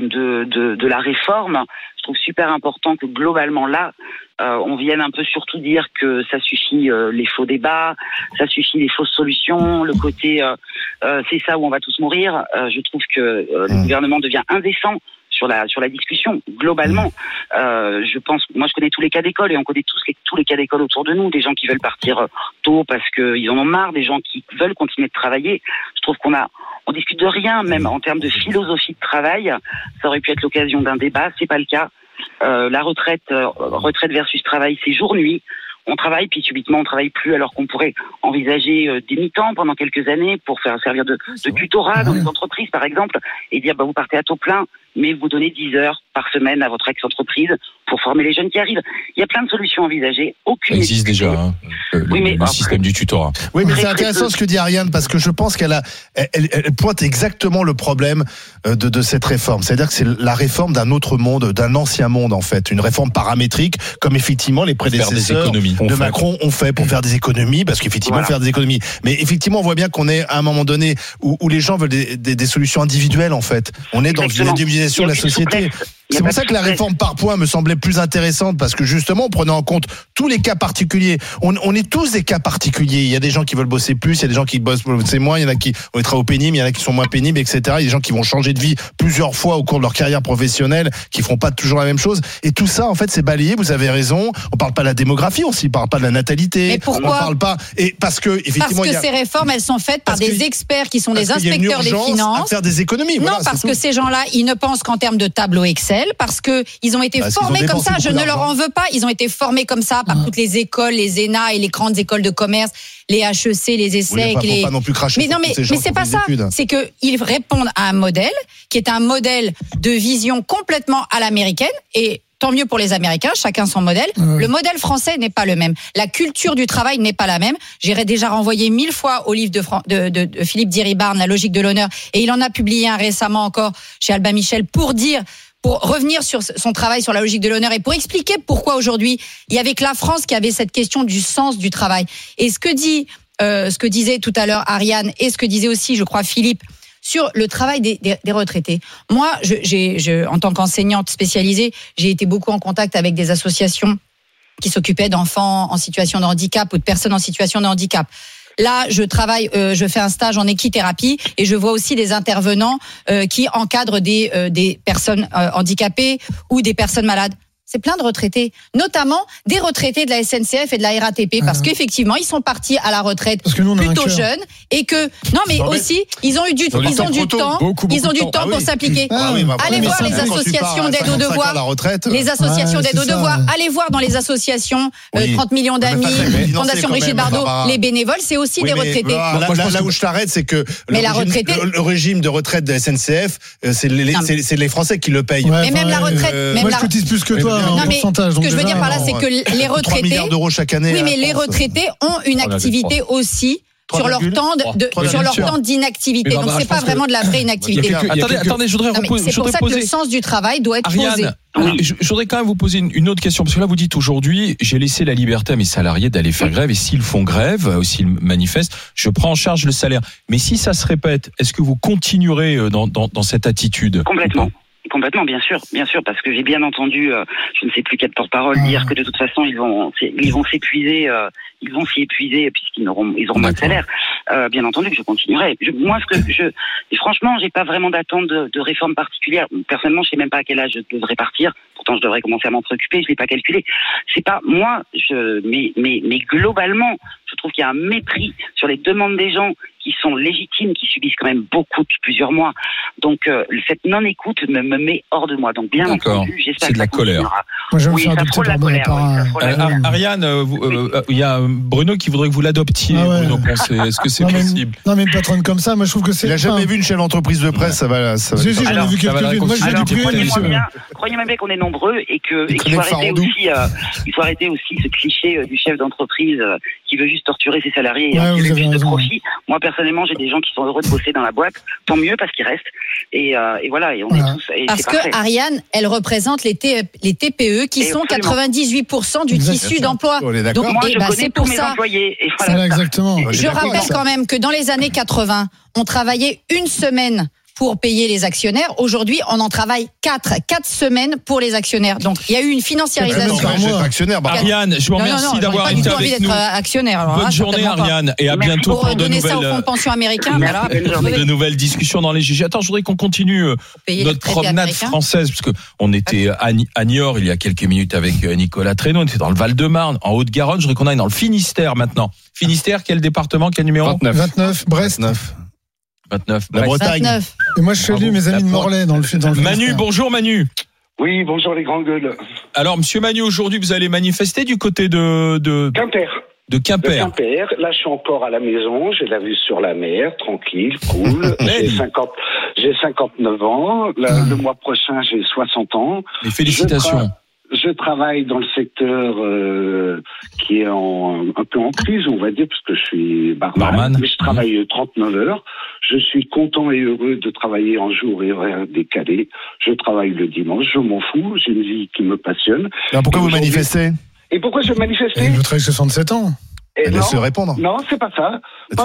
de la réforme, je trouve super important que globalement là, on vienne un peu surtout dire que ça suffit les faux débats, ça suffit les fausses solutions, le côté c'est ça où on va tous mourir. Je trouve que le gouvernement devient indécent sur la discussion globalement. Je pense, moi je connais tous les cas d'école et on connaît tous les cas d'école autour de nous, des gens qui veulent partir tôt parce qu'ils en ont marre, des gens qui veulent continuer de travailler. Je trouve on discute de rien, même en termes de philosophie de travail. Ça aurait pu être l'occasion d'un débat, c'est pas le cas. La retraite versus travail, c'est jour-nuit. On travaille, puis subitement on travaille plus, alors qu'on pourrait envisager des mi-temps pendant quelques années pour faire servir de tutorat dans les entreprises, par exemple, et dire vous partez à taux plein, mais vous donnez 10 heures par semaine à votre ex-entreprise pour former les jeunes qui arrivent. Il y a plein de solutions envisagées. Aucune. Ça existe déjà, le système du tutorat. Oui, mais c'est intéressant ce que dit Ariane, parce que je pense qu'elle pointe exactement le problème de cette réforme. C'est-à-dire que c'est la réforme d'un autre monde, d'un ancien monde, en fait. Une réforme paramétrique, comme effectivement les prédécesseurs de Macron ont fait pour faire des économies, parce qu'effectivement, faire des économies. Mais effectivement, on voit bien qu'on est à un moment donné où les gens veulent des solutions individuelles, en fait. On est dans une individualisation de la société. C'est pour ça que la réforme par points me semblait plus intéressante, parce que justement, on prenait en compte tous les cas particuliers. On est tous des cas particuliers. Il y a des gens qui veulent bosser plus, il y a des gens qui bossent moins, il y en a qui ont des travaux pénibles, il y en a qui sont moins pénibles, etc. Il y a des gens qui vont changer de vie plusieurs fois au cours de leur carrière professionnelle, qui feront pas toujours la même chose. Et tout ça, en fait, c'est balayé. Vous avez raison. On parle pas de la démographie, on parle pas de la natalité. Mais pourquoi ? On parle pas. Et parce que effectivement, ces réformes, elles sont faites par des experts qui sont des inspecteurs des finances. À faire des économies. Non, parce que ces gens-là, ils ne pensent qu'en termes de tableau Excel. modèle parce que ils ont été formés comme ça. Je ne leur en veux pas. Ils ont été formés comme ça par toutes les écoles, les ENA et les grandes écoles de commerce, les HEC, les ESSEC. Oui, pas non plus cracher. Mais c'est pas ça. C'est que ils répondent à un modèle qui est un modèle de vision complètement à l'américaine et tant mieux pour les Américains, chacun son modèle. Le modèle français n'est pas le même. La culture du travail n'est pas la même. J'irai déjà renvoyer 1000 fois au livre de Philippe Diribarne, La logique de l'honneur, et il en a publié un récemment encore chez Albin Michel pour revenir sur son travail sur la logique de l'honneur et pour expliquer pourquoi aujourd'hui il y avait que la France qui avait cette question du sens du travail. Et ce que disait tout à l'heure Ariane et ce que disait aussi, je crois, Philippe, sur le travail des retraités. Moi, en tant qu'enseignante spécialisée, j'ai été beaucoup en contact avec des associations qui s'occupaient d'enfants en situation de handicap ou de personnes en situation de handicap. Là, je fais un stage en équithérapie et je vois aussi des intervenants qui encadrent des personnes handicapées ou des personnes malades. C'est plein de retraités, notamment des retraités de la SNCF et de la RATP, parce qu'effectivement, ils sont partis à la retraite plutôt jeunes et que aussi ils ont du temps pour s'appliquer. Allez voir les associations d'aide aux devoirs, allez voir dans les associations 30 millions d'amis, Fondation Brigitte Bardot, les bénévoles, c'est aussi des retraités. Là où je t'arrête, c'est que le régime de retraite de la SNCF, c'est les Français qui le payent. Mais même la retraite, moi je cotise plus que toi. Non, mais ce que je veux dire par là, c'est que les retraités, 3 milliards d'euros chaque année. Oui, mais les retraités ont une activité aussi sur leur temps d'inactivité. Donc c'est pas vraiment de la vraie inactivité. Attendez, je voudrais reposer. C'est pour ça que le sens du travail doit être posé. Je voudrais quand même vous poser une autre question, parce que là vous dites aujourd'hui, j'ai laissé la liberté à mes salariés d'aller faire grève, et s'ils font grève, s'ils manifestent, je prends en charge le salaire. Mais si ça se répète, est-ce que vous continuerez dans cette attitude ? Complètement, bien sûr, parce que j'ai bien entendu, je ne sais plus quel porte-parole dire que de toute façon ils vont s'épuiser, s'y épuiser puisqu'ils auront moins de salaire. Bien entendu que je continuerai. Franchement, j'ai pas vraiment d'attente de réforme particulière. Personnellement, je sais même pas à quel âge je devrais partir. Pourtant, je devrais commencer à m'en préoccuper. Je l'ai pas calculé. C'est pas moi. Mais globalement, je trouve qu'il y a un mépris sur les demandes des gens qui sont légitimes, qui subissent quand même beaucoup depuis plusieurs mois. Donc cette non-écoute me met hors de moi. Donc bien entendu, j'espère c'est de la colère. Moi, oui, ça trop de la colère. Ariane, il y a Bruno qui voudrait que vous l'adoptiez. Bruno Poncet, est-ce que c'est possible ? Non, mais une patronne comme ça, moi je trouve que c'est. Il a jamais vu une chaîne d'entreprise de presse, ça va. Si, j'en ai vu quelques-unes. Moi, je l'ai dit croyez-moi bien qu'on est nombreux et qu'il faut arrêter aussi ce cliché du chef d'entreprise qui veut juste torturer ses salariés et en tirer plus de profit. Moi, personnellement, j'ai des gens qui sont heureux de bosser dans la boîte. Tant mieux parce qu'ils restent. Et voilà, et on est tous. Parce que Ariane, elle représente les TPE qui sont 98% du tissu d'emploi. Donc, moi, je connais tous mes employés. Et voilà. Exactement. Je rappelle quand même que dans les années 80, on travaillait une semaine pour payer les actionnaires. Aujourd'hui, on en travaille 4 semaines pour les actionnaires. Donc, il y a eu une financiarisation. Ariane, je vous remercie d'avoir été avec nous. Actionnaire, bonne journée, Ariane, et à bientôt pour de nouvelles. Ça au fonds de pension américain. De nouvelles discussions dans les GG. Attends, je voudrais qu'on continue notre promenade française, parce que on était à Niort il y a quelques minutes avec Nicolas Traîneau. On était dans le Val-de-Marne, en Haute-Garonne. Je voudrais qu'on aille dans le Finistère maintenant. Finistère, quel département, quel numéro ? 29, Brest. 29, la Bretagne. 29. Et moi, je salue mes amis de Morlaix dans le Manu, bonjour Manu. Oui, bonjour les grandes gueules. Alors, monsieur Manu, aujourd'hui, vous allez manifester du côté de Quimper. De Quimper. Là, je suis encore à la maison. J'ai la vue sur la mer, tranquille, cool. J'ai 59 ans. Le mois prochain, j'ai 60 ans. Et félicitations. Je travaille dans le secteur qui est un peu en crise, on va dire, parce que je suis barman. Mais je travaille 39 heures. Je suis content et heureux de travailler en jour et horaire décalé. Je travaille le dimanche, je m'en fous. J'ai une vie qui me passionne. Alors pourquoi vous manifestez ? Et pourquoi je manifestais ? Vous travaillez 67 ans. Laissez répondre. Non, c'est pas ça.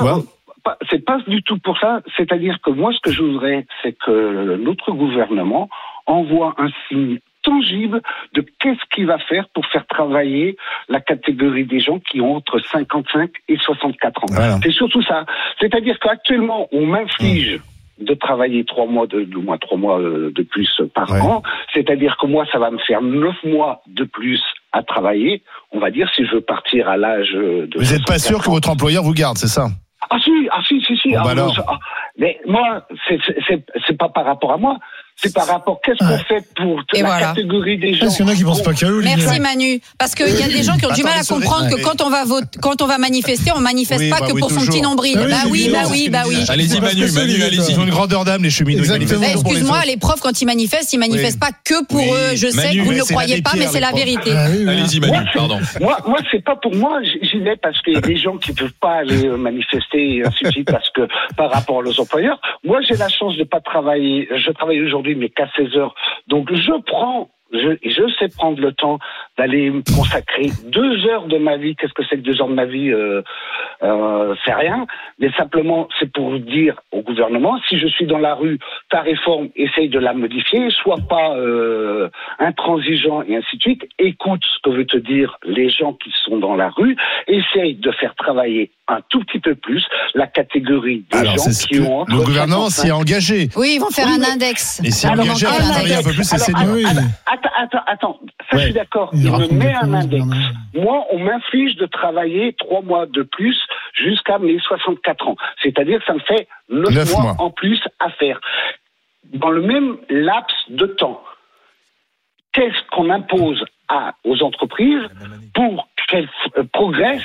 C'est pas du tout pour ça. C'est-à-dire que moi, ce que je voudrais, c'est que notre gouvernement envoie un signe tangible de qu'est-ce qu'il va faire pour faire travailler la catégorie des gens qui ont entre 55 et 64 ans. Voilà. C'est surtout ça. C'est-à-dire qu'actuellement, on m'inflige de travailler 3 mois de plus par an. C'est-à-dire que moi, ça va me faire 9 mois de plus à travailler. On va dire, si je veux partir à l'âge de... Vous n'êtes pas sûr que votre employeur vous garde, c'est ça ? Ah si. Bon, alors. Mais moi, c'est pas par rapport à moi. C'est par rapport, qu'est-ce qu'on fait pour la catégorie des gens. Est-ce qu'il y en a qui pensent pas qu'à eux? Merci Manu. Parce qu'il y a des gens qui ont du mal à comprendre que quand on va manifester, on manifeste pas que pour son petit nombril. Bah oui. Allez-y Manu, allez-y. Ils ont une grandeur d'âme, les cheminots. Excuse-moi, les profs, quand ils manifestent pas que pour eux. Je sais que vous ne le croyez pas, mais c'est la vérité. Allez-y Manu, pardon. Moi, c'est pas pour moi, j'y vais parce qu'il y a des gens qui peuvent pas aller manifester et ainsi de suite parce que par rapport aux employeurs. Moi, j'ai la chance de pas travailler. Je travaille aujourd'hui, mais qu'à 16 heures. Donc, je sais prendre le temps d'aller me consacrer 2 heures de ma vie. Qu'est-ce que c'est que 2 heures de ma vie? C'est rien. Mais simplement, c'est pour dire au gouvernement, si je suis dans la rue, ta réforme, essaye de la modifier, sois pas intransigeant et ainsi de suite. Écoute ce que veut te dire les gens qui sont dans la rue. Essaye de faire travailler un tout petit peu plus la catégorie des gens qui ont... Le gouvernement s'y est engagé. Oui, ils vont faire un index. Et s'y est engagé à travailler un peu plus, c'est Attends, ça je suis d'accord. Il me met un index. Moi, on m'inflige de travailler 3 mois de plus jusqu'à mes 64 ans. C'est-à-dire que ça me fait 9 mois en plus à faire. Dans le même laps de temps, qu'est-ce qu'on impose aux entreprises pour qu'elles progressent?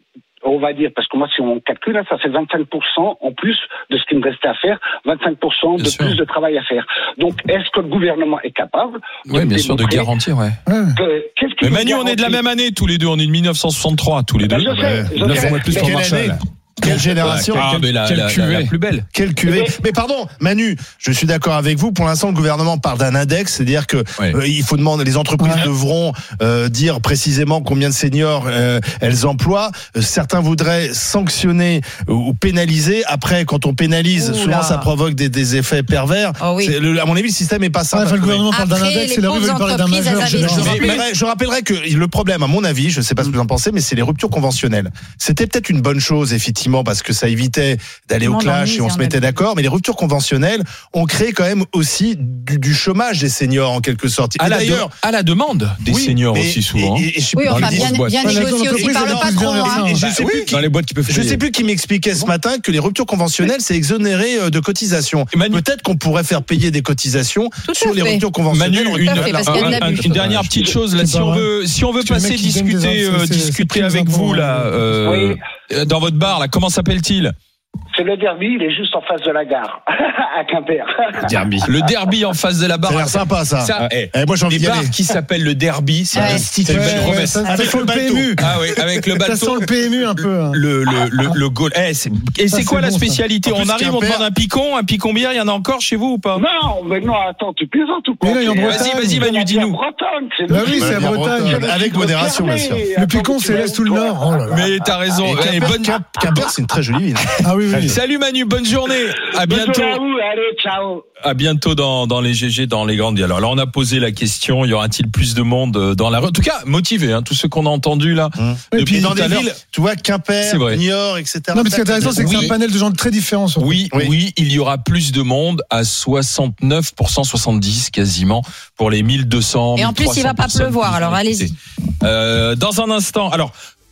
On va dire, parce que moi, si on calcule, ça fait 25% en plus de ce qui me restait à faire, 25% de plus de travail à faire. Donc, est-ce que le gouvernement est capable bien sûr, de garantir, Mais Manu, on est de la même année, tous les deux. On est de 1963, tous les deux. Je sais. Plus pour Marshall. Quelle génération, la plus belle. Quelle cuvée. Mais pardon, Manu, je suis d'accord avec vous. Pour l'instant, le gouvernement parle d'un index, c'est-à-dire que il faut demander, les entreprises devront dire précisément combien de seniors elles emploient. Certains voudraient sanctionner ou pénaliser. Après, quand on pénalise, souvent ça provoque des effets pervers. À mon avis, le système n'est pas simple. Le gouvernement parle d'un index et la rue veut parler d'un majeur. Je rappellerai que le problème, à mon avis, je ne sais pas ce que vous en pensez, mais c'est les ruptures conventionnelles. C'était peut-être une bonne chose, effectivement, parce que ça évitait d'aller au clash et on se mettait d'accord, mais les ruptures conventionnelles ont créé quand même aussi du chômage des seniors en quelque sorte. À la demande des seniors aussi souvent. Bien négocié aussi par le patron. Dans les boîtes qui peuvent Je ne sais plus qui m'expliquait ce matin que les ruptures conventionnelles, c'est exonéré de cotisations. Peut-être qu'on pourrait faire payer des cotisations sur les ruptures conventionnelles. Manu, une dernière petite chose là, si on veut passer discuter avec vous là, dans votre bar là, comment s'appelle-t-il? C'est le derby, il est juste en face de la gare, à Quimper. Le derby en face de la barre. Ça a l'air sympa, ça. Moi, j'ai envie d'y aller. Qui s'appelle le derby, c'est une belle promesse. Avec le PMU. Avec le bateau. Ça sent le PMU un peu. Le goal. Et c'est quoi la spécialité? On arrive, on demande un picon bière, il y en a encore chez vous ou pas? Non, mais non, attends, tu plaisantes ou quoi? Vas-y, Manu, dis-nous. Oui, c'est la Bretagne. Avec modération, bien sûr. Le picon, c'est l'Est ou le Nord. Mais t'as raison. Quimper, c'est une très jolie ville. Ah oui. Salut Manu, bonne journée. À bientôt. Allez, ciao. À bientôt dans les GG, dans les grandes villes. Alors là, on a posé la question, y aura-t-il plus de monde dans la rue? En tout cas, motivé, tous ceux qu'on a entendus là. Et puis dans des villes, tu vois, Quimper, Niort, etc. Non, mais ce qui est intéressant, c'est que c'est un panel de gens très différents. Oui, il y aura plus de monde à 69%, 70 quasiment, pour les 1200. Et en plus, il va pas pleuvoir, alors allez-y. Dans un instant, alors...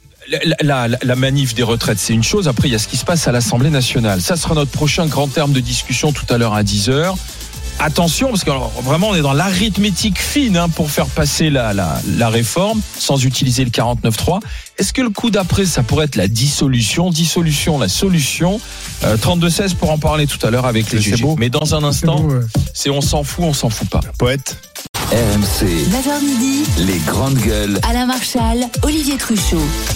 La manif des retraites, c'est une chose. Après, il y a ce qui se passe à l'Assemblée nationale. Ça sera notre prochain grand terme de discussion tout à l'heure à 10h. Attention, parce que vraiment, on est dans l'arithmétique fine pour faire passer la réforme sans utiliser le 49.3. Est-ce que le coup d'après, ça pourrait être la dissolution, la solution? 32-16 pour en parler tout à l'heure avec les GG. Mais dans un instant, c'est on s'en fout pas. Poète. RMC. 9h midi. Les grandes gueules. Alain Marchal, Olivier Truchot.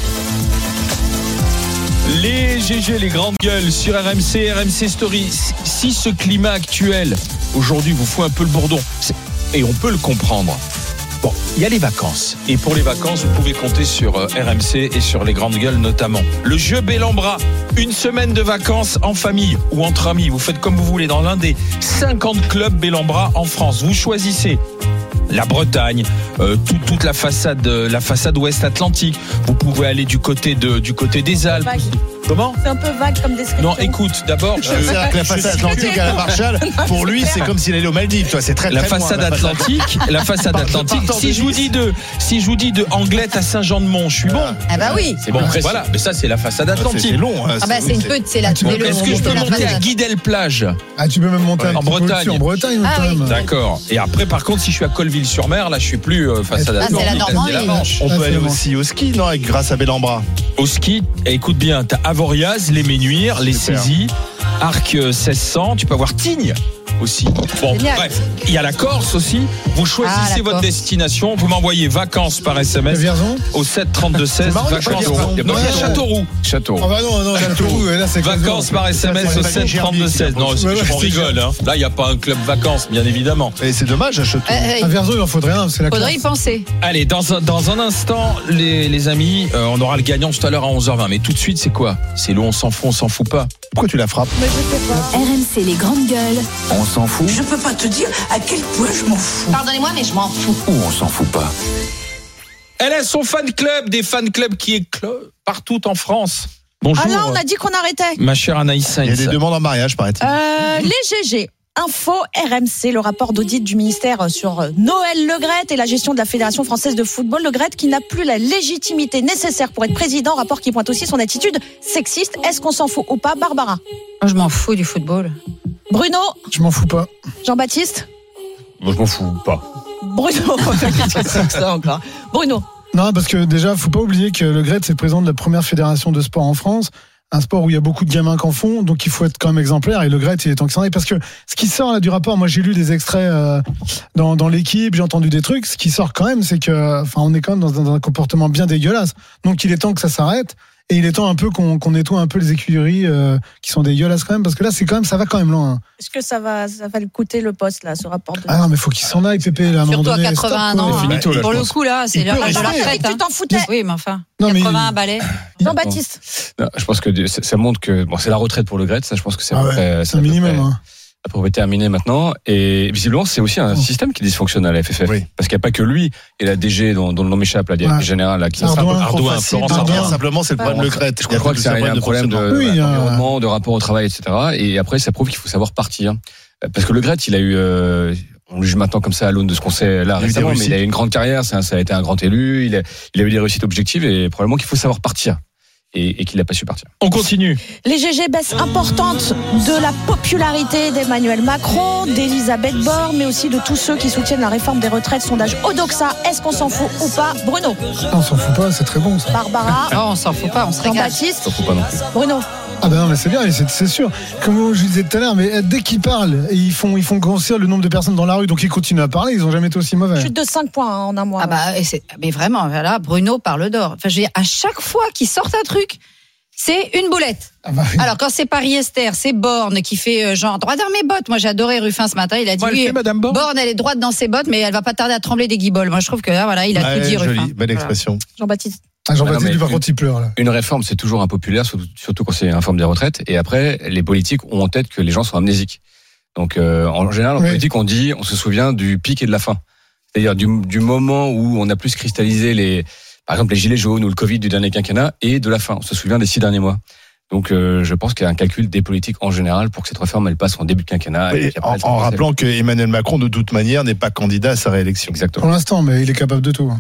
Les GG, les grandes gueules sur RMC Story. Si ce climat actuel aujourd'hui vous fout un peu le bourdon, et on peut le comprendre. Bon, il y a les vacances. Et pour les vacances, vous pouvez compter sur RMC et sur les grandes gueules notamment. Le jeu Bellambra, une semaine de vacances en famille ou entre amis. Vous faites comme vous voulez dans l'un des 50 clubs Bellambra en France. Vous choisissez la Bretagne, toute la façade ouest Atlantique. Vous pouvez aller du côté des Alpes. Comment ? C'est un peu vague comme description. Non, écoute, d'abord, C'est-à-dire que la façade atlantique à la Marshall, pour lui, c'est comme s'il allait aux Maldives. Toi, c'est très la très façade loin, atlantique, la façade atlantique. Si je vous dis de Anglette à Saint-Jean-de-Mont, je suis bon. Ah bah oui. C'est bon, voilà. Mais ça, c'est la façade atlantique. C'est long. Ah bah c'est la. Est-ce que je peux monter à Guidel-Plage ? Ah, tu peux même monter en Bretagne. En Bretagne, Ah, oui. D'accord. Et après, par contre, si je suis à Colville-sur-Mer, là, je suis plus façade c'est la atlantique. Normandie. C'est la Manche. On peut aller aussi au ski, non, avec grâce à Bellambra. Au ski, écoute bien, t'as Avoriaz, les Ménuires, les Saisies, Arc 1600, tu peux avoir Tignes aussi. Bon, Génial. bref, il y a la Corse aussi. Vous choisissez la votre Corse. destination, vous m'envoyez vacances par SMS Vierzon au 7 32 16. marrant, il y a pas Vacances. Vierzon. Non, il y a Châteauroux. Ah bah non, Châteauroux, là c'est Vacances par SMS au 7 32 16. Non, on rigole. Hein. Là, il n'y a pas un club vacances, bien évidemment. Et c'est dommage à Châteauroux. À Vierzon, il en faudrait un, c'est la Faudrait classe. y penser. Allez, dans un instant, les amis, on aura le gagnant tout à l'heure à 11h20. Mais tout de suite, c'est quoi ? C'est le on s'en fout pas. Pourquoi tu la frappes ? RMC les grandes gueules. On s'en fout Je peux pas te dire à quel point je m'en fous. Pardonnez-moi, mais je m'en fous. ou on s'en fout pas? Elle a son fan club, des fan clubs qui éclosent partout en France. Bonjour. Ah là, on a dit qu'on arrêtait. Ma chère Anaïs Sainz. Il y a des demandes en mariage, paraît-il. Les GG. Info RMC, le rapport d'audit du ministère sur Noël Le Graët et la gestion de la Fédération française de football. Le Graët qui n'a plus la légitimité nécessaire pour être président. Rapport qui pointe aussi son attitude sexiste. Est-ce qu'on s'en fout ou pas, Barbara ? Moi, je m'en fous du football. Bruno ? Je m'en fous pas. Jean-Baptiste ? Moi, je m'en fous pas. Bruno. Ça encore. Bruno. Non, parce que déjà, faut pas oublier que le Graët, c'est le président de la première fédération de sport en France. Un sport où il y a beaucoup de gamins qui en font, donc il faut être quand même exemplaire. Et le Graët, il est temps que ça en aille. Parce que ce qui sort là du rapport, moi j'ai lu des extraits dans l'équipe, j'ai entendu des trucs. Ce qui sort quand même, c'est que, enfin, on est quand même dans un comportement bien dégueulasse. Donc il est temps que ça s'arrête. Et il est temps un peu qu'on nettoie un peu les écuries qui sont dégueulasses quand même, parce que là, c'est quand même, ça va quand même loin. Est-ce que ça va le coûter le poste là, ce rapport de... Ah non, mais faut qu'il s'en aille, Pépé, là, à un moment Surtout donné. à 81 stop, ans. quoi. finito, là, Pour je le pense. coup, là, c'est l'âge de la retraite. Tu t'en foutais. Oui, mais enfin, Non, mais 80 balais. Jean-Baptiste. Non, je pense que ça montre que bon, c'est la retraite pour le Graët. Ça, je pense que c'est Ah ouais, c'est un minimum. Hein. à peu près terminé maintenant. Et visiblement, c'est aussi un système qui dysfonctionne à la FFF. Oui. Parce qu'il n'y a pas que lui et la DG dont le nom m'échappe, la directrice générale, là, qui Ardouin, Florence Ardouin. Simplement, c'est le problème de Graët. Je crois que c'est un problème d'environnement, de rapport au travail, etc. Et après, ça prouve qu'il faut savoir partir. Parce que le Graët, il a eu, on le juge maintenant comme ça à l'aune de ce qu'on sait là récemment, mais il a eu une grande carrière, ça a été un grand élu, il a eu des réussites objectives et probablement qu'il faut savoir partir. Et qu'il n'a pas su partir. On continue. Les GG, baisse importante de la popularité d'Emmanuel Macron, d'Elisabeth Borne, mais aussi de tous ceux qui soutiennent la réforme des retraites. Sondage Odoxa, est-ce qu'on s'en fout ou pas? Bruno. On s'en fout pas, c'est très bon ça. Barbara. Non, on s'en fout pas, on se régale. Jean-Baptiste. On s'en fout pas non plus. Bruno. Ah ben non, mais c'est bien, c'est sûr. Comme je disais tout à l'heure, mais dès qu'ils parlent, ils font grossir le nombre de personnes dans la rue, donc ils continuent à parler, ils n'ont jamais été aussi mauvais. Chute de 5 points en un mois. Ah bah, mais vraiment, là, Bruno parle d'or. Enfin, je veux dire, à chaque fois qu'il sort un truc, c'est une boulette. Ah bah oui. Alors quand c'est Paris-Esther, c'est Borne qui fait genre droit dans mes bottes. Moi j'ai adoré Ruffin ce matin, il a dit oui, Borne elle est droite dans ses bottes, mais elle va pas tarder à trembler des guibolles. Moi je trouve que là voilà, il a tout dit Ruffin. Joli, belle expression. Jean-Baptiste. Ah, Jean-Baptiste, lui, par contre, il pleure, là. Une réforme, c'est toujours impopulaire, surtout quand c'est une réforme des retraites. Et après, les politiques ont en tête que les gens sont amnésiques. Donc, en général, en politique, on se souvient du pic et de la fin. C'est-à-dire du moment où on a plus cristallisé par exemple, les gilets jaunes ou le Covid du dernier quinquennat et de la fin. On se souvient des 6 derniers mois. Donc, je pense qu'il y a un calcul des politiques en général pour que cette réforme, elle passe en début de quinquennat. En rappelant que Emmanuel Macron, de toute manière, n'est pas candidat à sa réélection. Exactement. Pour l'instant, mais il est capable de tout.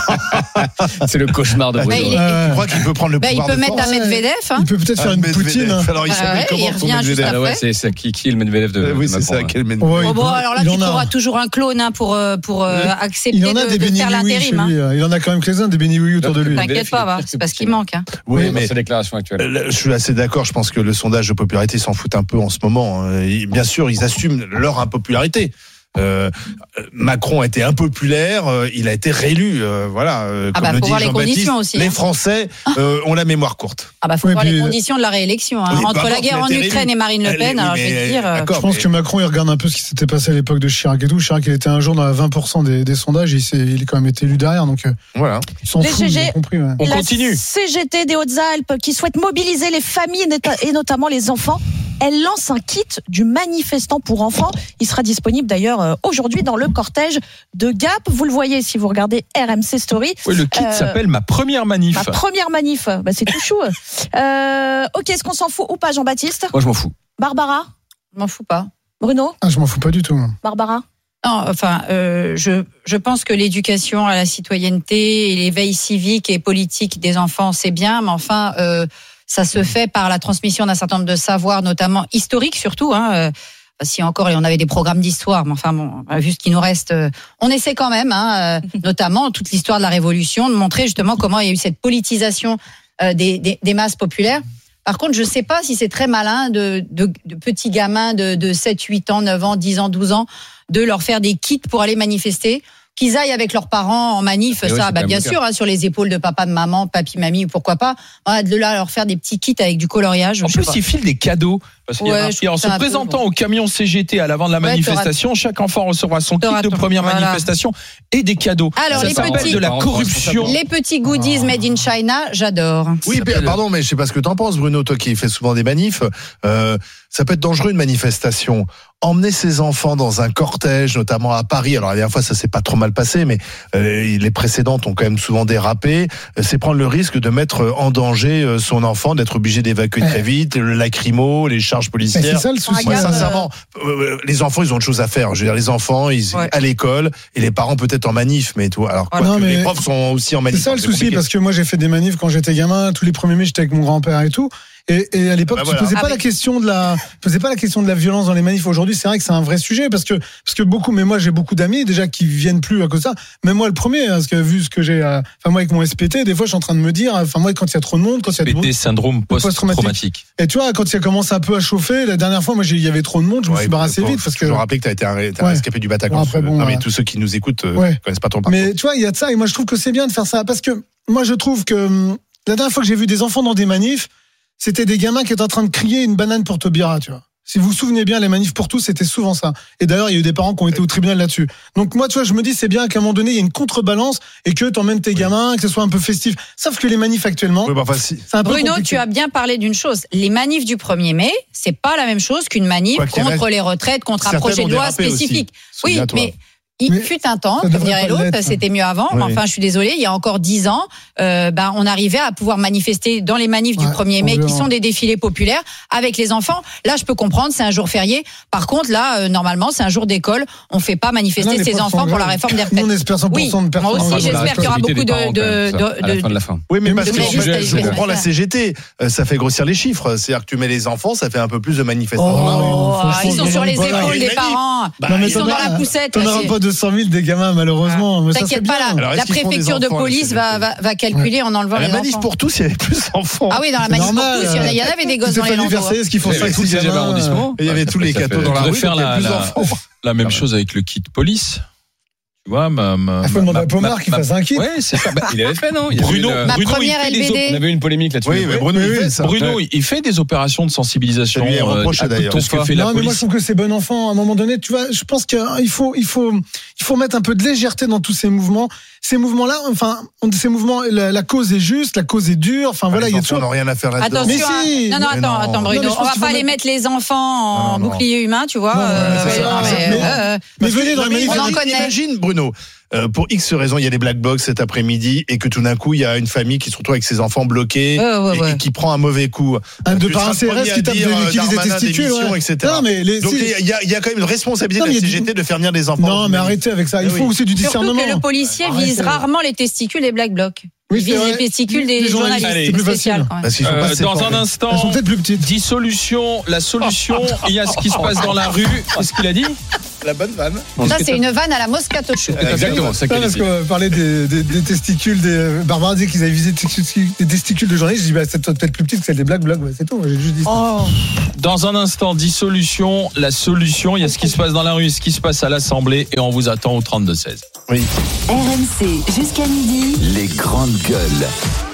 C'est le cauchemar de Bruno. Tu crois qu'il peut prendre le pouvoir il peut mettre un Medvedev. Il peut peut-être faire une Poutine. Alors, il s'appelle comment son Medvedev? Ouais, c'est qui est le Medvedev de Oui, Macron, c'est ça, quel Medvedev. Bon, alors là, tu trouveras toujours un clone pour accepter il en a de faire l'intérim. Il en a quand même quelques-uns des béni oui autour de lui. T'inquiète pas, c'est parce qu'il manque. Oui, mais sa déclaration actuelle. Je suis assez d'accord. Je pense que le sondage de popularité s'en fout un peu en ce moment. Bien sûr, ils assument leur impopularité. Macron a été impopulaire, il a été réélu. Voilà. Comme le dit Jean-Baptiste, aussi, les Français ont la mémoire courte. Ah bah faut voir les conditions de la réélection. Hein. Entre la guerre en Ukraine et Marine Le Pen, alors je vais te dire. Je pense que Macron il regarde un peu ce qui s'était passé à l'époque de Chirac et tout. Chirac il était un jour dans la 20% des sondages, il a quand même été élu derrière, donc voilà. Ils s'en foutent, ils ont compris. Ouais. On continue. CGT des Hautes-Alpes qui souhaite mobiliser les familles et notamment les enfants. Elle lance un kit du manifestant pour enfants. Il sera disponible d'ailleurs venir aujourd'hui dans le cortège de Gap. Vous le voyez si vous regardez RMC Story. Oui, le kit s'appelle Ma première manif. Ma première manif, c'est tout chou. Ok, est-ce qu'on s'en fout ou pas, Jean-Baptiste ? Moi, je m'en fous. Barbara ? Je m'en fous pas. Bruno ? Je m'en fous pas du tout. Barbara ? Non, enfin, je pense que l'éducation à la citoyenneté et l'éveil civique et politique des enfants, c'est bien, mais enfin, ça se fait par la transmission d'un certain nombre de savoirs, notamment historiques surtout. Si encore on avait des programmes d'histoire, mais enfin bon, vu ce qui nous reste, on essaie quand même, notamment toute l'histoire de la Révolution, de montrer justement comment il y a eu cette politisation des masses populaires. Par contre, je ne sais pas si c'est très malin de petits gamins de 7, 8 ans, 9 ans, 10 ans, 12 ans, de leur faire des kits pour aller manifester. Qu'ils aillent avec leurs parents en manif, bien sûr, sur les épaules de papa, de maman, papy, mamie, ou pourquoi pas. De là, leur faire des petits kits avec du coloriage. En plus, ils filent des cadeaux. Parce en se présentant au camion CGT à l'avant de la manifestation, chaque enfant recevra son kit de première manifestation et des cadeaux. Alors, ça s'appelle de la corruption. Les petits goodies made in China, j'adore. Oui, pardon, mais je sais pas ce que t'en penses, Bruno, toi qui fais souvent des manifs. Ça peut être dangereux une manifestation. Emmener ses enfants dans un cortège, notamment à Paris. Alors la dernière fois, ça s'est pas trop mal passé, mais les précédentes ont quand même souvent dérapé. C'est prendre le risque de mettre en danger son enfant, d'être obligé d'évacuer très vite, le lacrymo, les charges policières. C'est ça le souci. Moi, sincèrement, les enfants, ils ont autre chose à faire. Je veux dire, les enfants, ils à l'école et les parents peut-être en manif, mais tout. Alors les profs sont aussi en manif. C'est ça le souci, parce que moi j'ai fait des manifs quand j'étais gamin. Tous les premiers mai, j'étais avec mon grand-père et tout. Et à l'époque, tu posais pas la question de la violence dans les manifs. Aujourd'hui, c'est vrai que c'est un vrai sujet parce que beaucoup, mais moi j'ai beaucoup d'amis déjà qui viennent plus à cause de ça. Même moi le premier, parce que vu ce que j'ai, moi avec mon SPT, des fois je suis en train de me dire, moi quand il y a trop de monde, quand il y a SPT, syndrome post-traumatique. Et tu vois, quand il commence un peu à chauffer, la dernière fois, moi il y avait trop de monde, je me suis barré assez vite parce que. Je me rappelle que t'as été un rescapé du Bataclan. Non mais tous ceux qui nous écoutent connaissent pas ton parcours. Mais tu vois, il y a de ça et moi je trouve que c'est bien de faire ça parce que moi je trouve que la dernière fois que j'ai vu des enfants dans des manifs, c'était des gamins qui étaient en train de crier une banane pour Taubira, tu vois. Si vous vous souvenez bien, les manifs pour tous, c'était souvent ça. Et d'ailleurs, il y a eu des parents qui ont été au tribunal là-dessus. Donc moi, tu vois, je me dis, c'est bien qu'à un moment donné, il y ait une contrebalance et que t'emmènes tes gamins, que ce soit un peu festif. Sauf que les manifs actuellement, c'est un peu Bruno, compliqué. tu as bien parlé d'une chose. Les manifs du 1er mai, c'est pas la même chose qu'une manif contre les retraites, contre un projet de loi spécifique. Oui, mais il fut un temps, comme dirait l'autre, c'était mieux avant. Mais enfin, je suis désolée, il y a encore 10 ans, on arrivait à pouvoir manifester dans les manifs du 1er mai, qui sont des défilés populaires, avec les enfants. Là, je peux comprendre, c'est un jour férié. Par contre, là, normalement, c'est un jour d'école. On fait pas manifester ses enfants pour la réforme des retraites. Nous, on espère 100% de personnes. Moi aussi, j'espère qu'il y aura beaucoup de Oui, mais parce que je comprends la CGT. Ça fait grossir les chiffres. C'est-à-dire que tu mets les enfants, ça fait un peu plus de manifestants. Ils sont sur les épaules des parents. Ils sont dans la poussette. 200 000 des gamins, malheureusement. T'inquiète pas, la préfecture de police va calculer en enlevant les enfants. La manif pour tous, il y avait plus d'enfants. Ah oui, dans la manif pour tous, il y en avait des gosses dans les landaux. Versailles, ce qu'ils font ça, tous les arrondissements. Il y avait tous les cadeaux dans la rue. Faire la même chose avec le kit police. Tu vois, il faut demander à Pomar qu'il fasse un kit. Oui, c'est ça. Il avait fait, non? Bruno, ma première LBD. On avait eu une polémique là-dessus. Oui, mais Bruno, il fait ça. Bruno, il fait des opérations de sensibilisation. Ça lui est reproché d'ailleurs. Tout ce que fait la police. Mais moi, je trouve que c'est bon enfant. À un moment donné, tu vois, je pense qu'il faut mettre un peu de légèreté dans tous ces mouvements. Ces mouvements-là, la cause est juste, la cause est dure. Enfin, voilà, il y a toujours. On n'a rien à faire là-dedans. Attention. Attends, Bruno. On va pas aller mettre les enfants en bouclier humain, tu vois. Mais venez dans les manifestations. Imagine, Bruno. Pour X raisons, il y a des black box cet après-midi et que tout d'un coup, il y a une famille qui se retrouve avec ses enfants bloqués et qui prend un mauvais coup. Par un CRS qui tape des testicules, etc. Non, mais donc il y a quand même une responsabilité de la CGT de faire venir des enfants. Non, mais arrêtez avec ça. Il faut aussi du discernement. Surtout que le policier vise rarement les testicules des black blocs. Il vise les testicules des journalistes. C'est plus facile. Dans un instant, elles sont peut-être plus petites. Dissolution, la solution, il y a ce qui se passe dans la rue. Qu'est-ce qu'il a dit? La bonne vanne. Ça, c'est une vanne à la Moscato Show. Exactement, ça parce qu'on parlait des testicules, Barbara disait qu'ils avaient visé des testicules de journalistes. Je dis, c'est peut-être plus petite que celle des Black Blocs. C'est tout, j'ai juste dit ça. Dans un instant, dissolution, la solution, il y a ce qui se passe dans la rue, ce qui se passe à l'Assemblée, et on vous attend au 32-16. Oui. RMC, jusqu'à midi. Les grandes gueules.